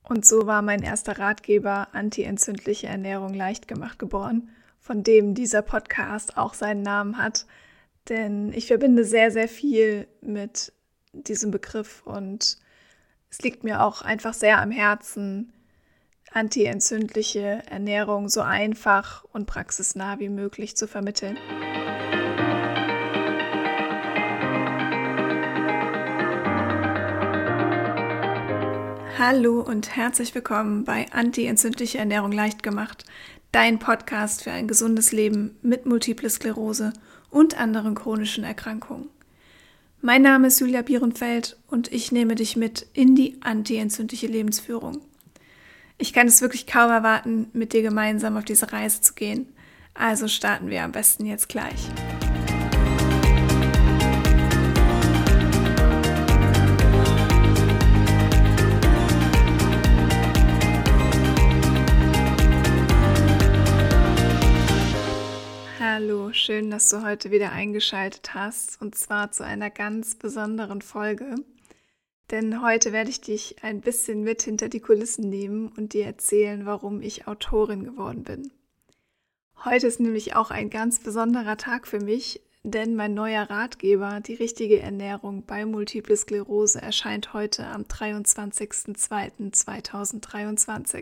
Und so war mein erster Ratgeber Anti-entzündliche Ernährung leicht gemacht geboren, von dem dieser Podcast auch seinen Namen hat. Denn ich verbinde sehr, sehr viel mit diesem Begriff und es liegt mir auch einfach sehr am Herzen, anti-entzündliche Ernährung so einfach und praxisnah wie möglich zu vermitteln. Hallo und herzlich willkommen bei Anti-entzündliche Ernährung leicht gemacht, dein Podcast für ein gesundes Leben mit Multiple Sklerose und anderen chronischen Erkrankungen. Mein Name ist Julia Bierenfeld und ich nehme dich mit in die anti-entzündliche Lebensführung. Ich kann es wirklich kaum erwarten, mit dir gemeinsam auf diese Reise zu gehen. Also starten wir am besten jetzt gleich. Hallo, schön, dass du heute wieder eingeschaltet hast und zwar zu einer ganz besonderen Folge. Denn heute werde ich dich ein bisschen mit hinter die Kulissen nehmen und dir erzählen, warum ich Autorin geworden bin. Heute ist nämlich auch ein ganz besonderer Tag für mich, denn mein neuer Ratgeber, die richtige Ernährung bei Multiple Sklerose, erscheint heute am 23.02.2023.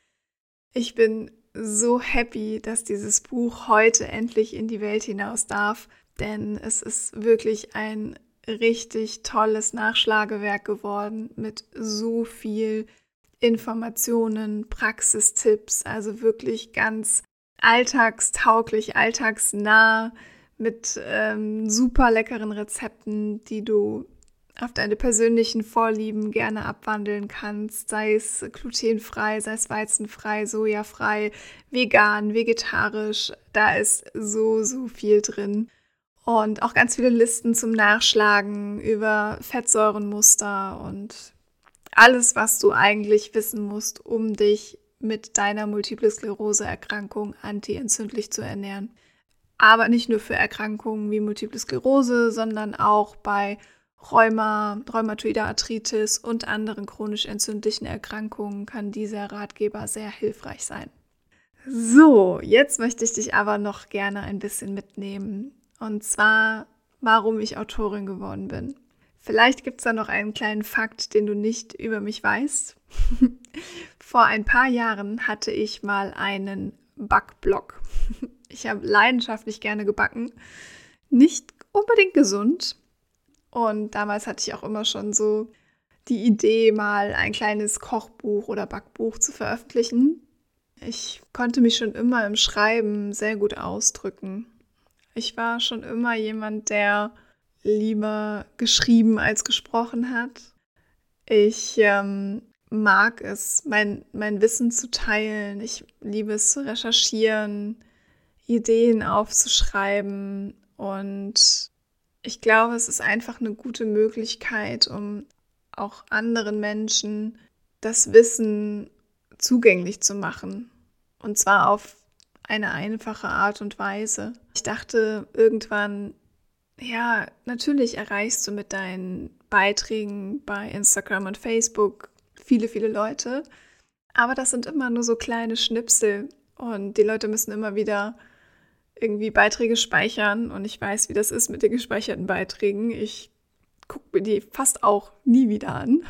Ich bin so happy, dass dieses Buch heute endlich in die Welt hinaus darf, denn es ist wirklich ein richtig tolles Nachschlagewerk geworden mit so viel Informationen, Praxistipps, also wirklich ganz alltagstauglich, alltagsnah mit super leckeren Rezepten, die du auf deine persönlichen Vorlieben gerne abwandeln kannst, sei es glutenfrei, sei es weizenfrei, sojafrei, vegan, vegetarisch, da ist so viel drin. Und auch ganz viele Listen zum Nachschlagen über Fettsäurenmuster und alles, was du eigentlich wissen musst, um dich mit deiner Multiple Sklerose-Erkrankung anti-entzündlich zu ernähren. Aber nicht nur für Erkrankungen wie Multiple Sklerose, sondern auch bei Rheuma, rheumatoide Arthritis und anderen chronisch entzündlichen Erkrankungen kann dieser Ratgeber sehr hilfreich sein. So, jetzt möchte ich dich aber noch gerne ein bisschen mitnehmen. Und zwar, warum ich Autorin geworden bin. Vielleicht gibt es da noch einen kleinen Fakt, den du nicht über mich weißt. Vor ein paar Jahren hatte ich mal einen Backblog. Ich habe leidenschaftlich gerne gebacken. Nicht unbedingt gesund. Und damals hatte ich auch immer schon so die Idee, mal ein kleines Kochbuch oder Backbuch zu veröffentlichen. Ich konnte mich schon immer im Schreiben sehr gut ausdrücken. Ich war schon immer jemand, der lieber geschrieben als gesprochen hat. Ich mag es, mein Wissen zu teilen. Ich liebe es zu recherchieren, Ideen aufzuschreiben und ich glaube, es ist einfach eine gute Möglichkeit, um auch anderen Menschen das Wissen zugänglich zu machen. Und zwar auf eine einfache Art und Weise. Ich dachte irgendwann, ja, natürlich erreichst du mit deinen Beiträgen bei Instagram und Facebook viele Leute, aber das sind immer nur so kleine Schnipsel und die Leute müssen immer wieder irgendwie Beiträge speichern und ich weiß, wie das ist mit den gespeicherten Beiträgen. Ich gucke mir die fast auch nie wieder an.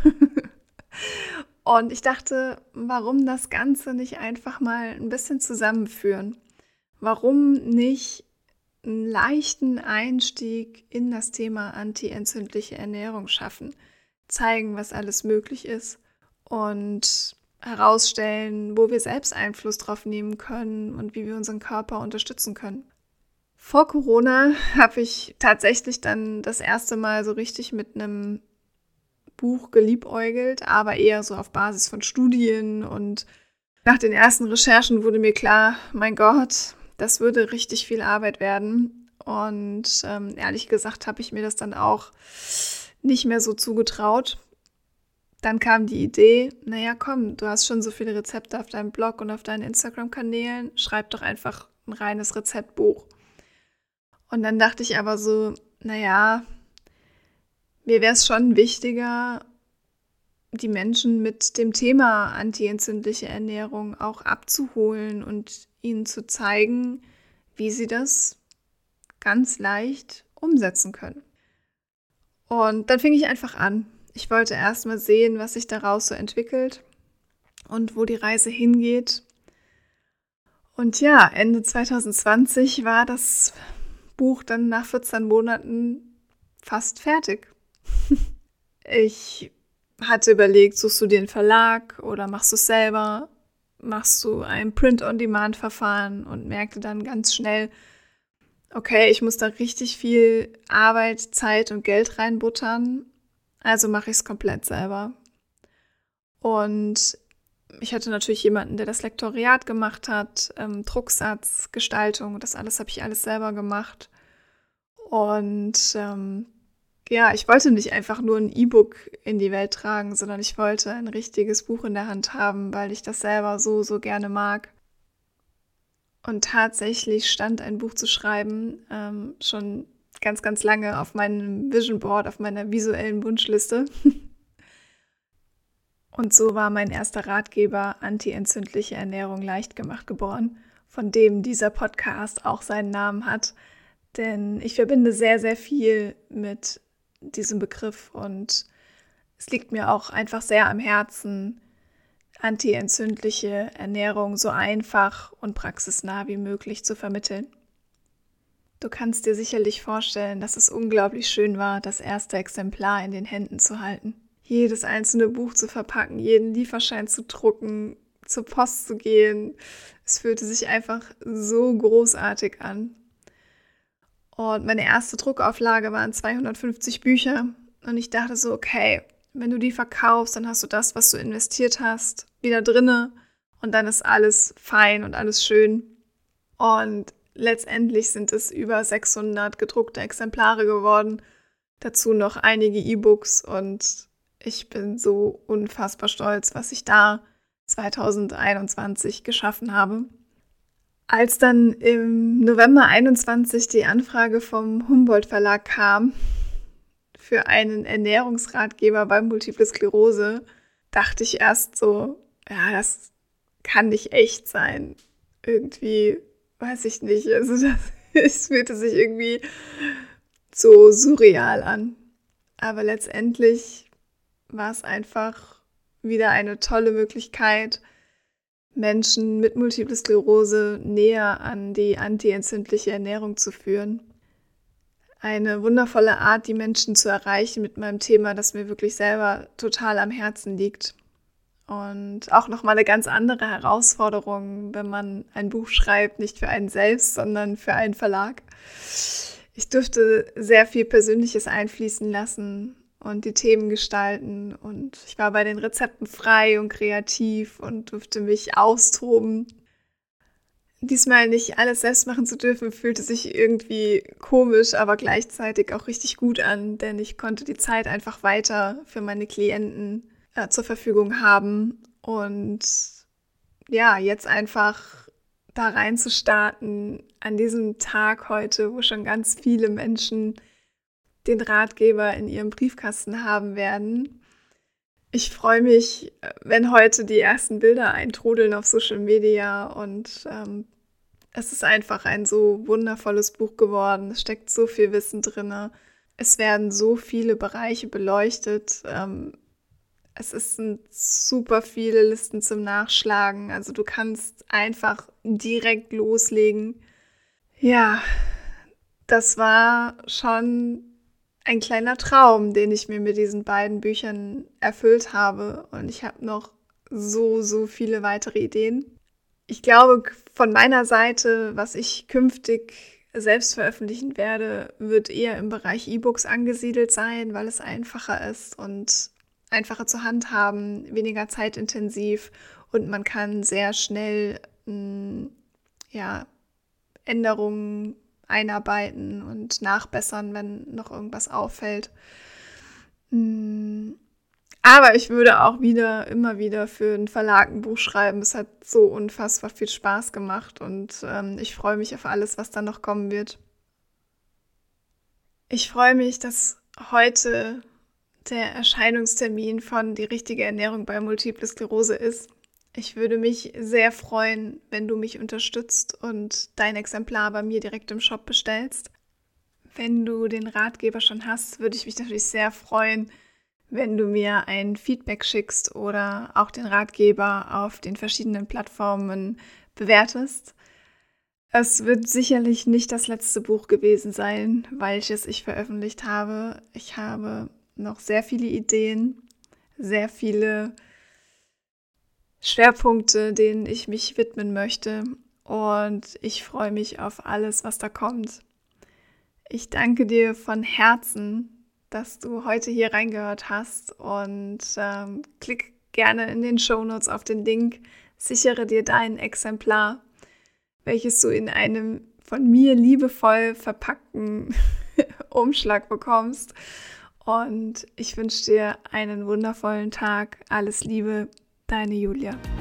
Und ich dachte, warum das Ganze nicht einfach mal ein bisschen zusammenführen? Warum nicht einen leichten Einstieg in das Thema anti-entzündliche Ernährung schaffen? Zeigen, was alles möglich ist und herausstellen, wo wir selbst Einfluss drauf nehmen können und wie wir unseren Körper unterstützen können. Vor Corona habe ich tatsächlich dann das erste Mal so richtig mit einem Buch geliebäugelt, aber eher so auf Basis von Studien und nach den ersten Recherchen wurde mir klar, mein Gott, das würde richtig viel Arbeit werden und ehrlich gesagt habe ich mir das dann auch nicht mehr so zugetraut. Dann kam die Idee, naja komm, du hast schon so viele Rezepte auf deinem Blog und auf deinen Instagram-Kanälen, schreib doch einfach ein reines Rezeptbuch. Und dann dachte ich aber so, naja, mir wäre es schon wichtiger, die Menschen mit dem Thema antientzündliche Ernährung auch abzuholen und ihnen zu zeigen, wie sie das ganz leicht umsetzen können. Und dann fing ich einfach an. Ich wollte erst mal sehen, was sich daraus so entwickelt und wo die Reise hingeht. Und ja, Ende 2020 war das Buch dann nach 14 Monaten fast fertig. Ich hatte überlegt, suchst du dir einen Verlag oder machst du es selber? Machst du ein Print-on-Demand-Verfahren und merkte dann ganz schnell, okay, ich muss da richtig viel Arbeit, Zeit und Geld reinbuttern, also mache ich es komplett selber. Und ich hatte natürlich jemanden, der das Lektoriat gemacht hat, Drucksatz, Gestaltung, das alles habe ich alles selber gemacht. Und ich wollte nicht einfach nur ein E-Book in die Welt tragen, sondern ich wollte ein richtiges Buch in der Hand haben, weil ich das selber so gerne mag. Und tatsächlich stand ein Buch zu schreiben schon ganz lange auf meinem Vision Board, auf meiner visuellen Wunschliste. Und so war mein erster Ratgeber Anti-entzündliche Ernährung leicht gemacht geboren, von dem dieser Podcast auch seinen Namen hat. Denn ich verbinde sehr viel mit diesem Begriff und es liegt mir auch einfach sehr am Herzen, anti-entzündliche Ernährung so einfach und praxisnah wie möglich zu vermitteln. Du kannst dir sicherlich vorstellen, dass es unglaublich schön war, das erste Exemplar in den Händen zu halten. Jedes einzelne Buch zu verpacken, jeden Lieferschein zu drucken, zur Post zu gehen. Es fühlte sich einfach so großartig an. Und meine erste Druckauflage waren 250 Bücher. Und ich dachte so, okay, wenn du die verkaufst, dann hast du das, was du investiert hast, wieder drinne. Und dann ist alles fein und alles schön. Und letztendlich sind es über 600 gedruckte Exemplare geworden. Dazu noch einige E-Books. Und ich bin so unfassbar stolz, was ich da 2021 geschaffen habe. Als dann im November 21 die Anfrage vom Humboldt Verlag kam für einen Ernährungsratgeber bei Multiple Sklerose, dachte ich erst so, ja, das kann nicht echt sein. Irgendwie, weiß ich nicht, also es fühlte sich irgendwie so surreal an. Aber letztendlich war es einfach wieder eine tolle Möglichkeit, Menschen mit Multiple Sklerose näher an die antientzündliche Ernährung zu führen. Eine wundervolle Art, die Menschen zu erreichen mit meinem Thema, das mir wirklich selber total am Herzen liegt. Und auch nochmal eine ganz andere Herausforderung, wenn man ein Buch schreibt, nicht für einen selbst, sondern für einen Verlag. Ich durfte sehr viel Persönliches einfließen lassen und die Themen gestalten und ich war bei den Rezepten frei und kreativ und durfte mich austoben. Diesmal nicht alles selbst machen zu dürfen, fühlte sich irgendwie komisch, aber gleichzeitig auch richtig gut an, denn ich konnte die Zeit einfach weiter für meine Klienten zur Verfügung haben und ja, jetzt einfach da rein zu starten an diesem Tag heute, wo schon ganz viele Menschen den Ratgeber in ihrem Briefkasten haben werden. Ich freue mich, wenn heute die ersten Bilder eintrudeln auf Social Media und es ist einfach ein so wundervolles Buch geworden. Es steckt so viel Wissen drin. Es werden so viele Bereiche beleuchtet. Es sind super viele Listen zum Nachschlagen. Also du kannst einfach direkt loslegen. Ja, das war schon ein kleiner Traum, den ich mir mit diesen beiden Büchern erfüllt habe. Und ich habe noch so viele weitere Ideen. Ich glaube, von meiner Seite, was ich künftig selbst veröffentlichen werde, wird eher im Bereich E-Books angesiedelt sein, weil es einfacher ist und einfacher zu handhaben, weniger zeitintensiv und man kann sehr schnell Änderungen einarbeiten und nachbessern, wenn noch irgendwas auffällt. Aber ich würde auch immer wieder für einen Verlag ein Buch schreiben. Es hat so unfassbar viel Spaß gemacht und ich freue mich auf alles, was dann noch kommen wird. Ich freue mich, dass heute der Erscheinungstermin von Die richtige Ernährung bei Multiple Sklerose ist. Ich würde mich sehr freuen, wenn du mich unterstützt und dein Exemplar bei mir direkt im Shop bestellst. Wenn du den Ratgeber schon hast, würde ich mich natürlich sehr freuen, wenn du mir ein Feedback schickst oder auch den Ratgeber auf den verschiedenen Plattformen bewertest. Es wird sicherlich nicht das letzte Buch gewesen sein, welches ich veröffentlicht habe. Ich habe noch sehr viele Ideen, sehr viele Schwerpunkte, denen ich mich widmen möchte. Und ich freue mich auf alles, was da kommt. Ich danke dir von Herzen, dass du heute hier reingehört hast und klick gerne in den Shownotes auf den Link, sichere dir dein Exemplar, welches du in einem von mir liebevoll verpackten Umschlag bekommst. Und ich wünsche dir einen wundervollen Tag. Alles Liebe, deine Julia.